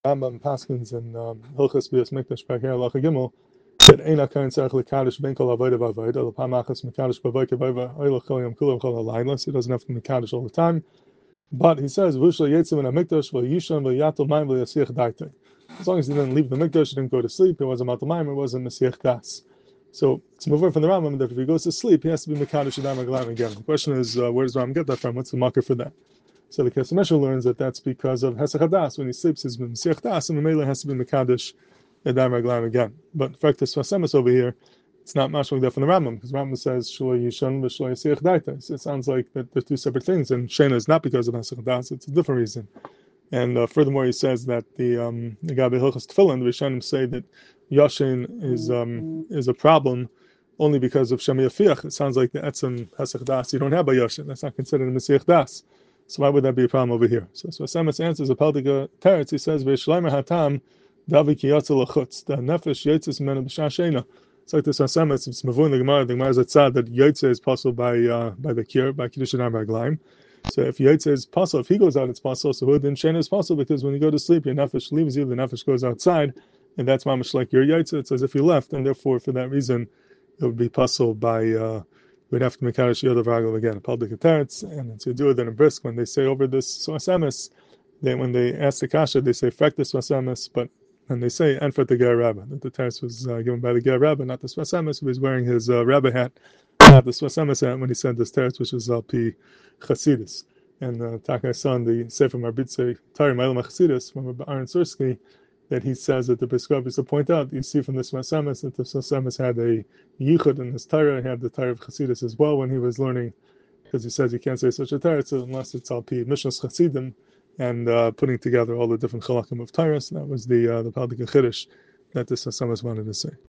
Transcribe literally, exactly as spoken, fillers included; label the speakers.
Speaker 1: Rambam Paskins and um, Hilchas Bias Mikdash Pekei Halacha Gimel that Ein HaKohen Tzarich L'Kaddish Ben Kol Avodah V'Avodah Lo Pam Achas Mekadosh B'Avodah V'Avodah Oilach Kol Yom Kula V'Chol HaLayla, so he doesn't have to Mekadosh all the time. But he says V'Ushla Yetzim in HaMikdash V'Yishon V'Yatul Mayim V'Yasiach Daitei. As long as he didn't leave the Mikdash, he didn't go to sleep, it wasn't Matal Mayim, it wasn't Mesiach Das. So it's moving from the Rambam that if he goes to sleep, he has to be Mekadosh Yadayim Raglayim again. The question is, uh, where does Rambam get that from? What's the marker for that? So the Kesef Meshul learns that that's because of Hesach Hadas. When he sleeps, he's been Mesiach Das, and the Mele has to be Mekadosh Yadayim Raglayim again. But for Faktis Vasemis over here, it's not much like that from the Rambam, because Rambam says Shlo Yishon v'Shlo Yasiach Daita. So it sounds like that there's two separate things, and Shena is not because of Hesach Hadas; it's a different reason. And uh, furthermore, he says that the um, the Gabi Hilchas Tefillin, the Rishonim say that Yashin is um, is a problem only because of Shemi Yafiach. It sounds like the Etzem Hesach Das you don't have by Yashin. That's not considered a Mesiach Das. So why would that be a problem over here? So so Samus answers a Paldika Teretz. He says V'Shleimer Hatam Davi Ki Yatzel Lachutz the Nefesh Yitzis Mena B'Shah Sheina. It's like this Samus. It's Mavun the Gemara. The Gemara is tzad that Yitzis is possible by uh, by the Kir by Kiddush and Raglayim. So if Yitzis is possible, if he goes out, it's possible. So then Sheina is possible because when you go to sleep, your Nefesh leaves you. The Nefesh goes outside, and that's mamish like your Yitzis. It's as if you left, and therefore for that reason, it would be possible by. Uh, We'd have to make out a shield of Ragel again, a public teretz, and it's to do it in a brisk when they say over this Swasemis, they when they ask the Kasha, they say Frektis Swasemis, but when they say Enfret the Ger Rabba, that the teretz was uh, given by the Ger Rabba, not the Swasemis, who was wearing his uh, Rabba hat, not the Swasemis hat when he said this teretz, which is Alpi Chasidis. And uh, Takai's son, the Sefer Marbitze, Tari Mailam Chasidis, from Aaron Sursky, that he says that the Beskov is to point out, you see from the Swasemis that the Swasemis had a yichud in his Torah, he had the Torah of Chasidus as well when he was learning, because he says you can't say such a Torah so unless it's al pi Mishnas Chasidim, and uh, putting together all the different chalakim of Torah. So that was the uh, the Paldika Chiddush that the Swasemis wanted to say.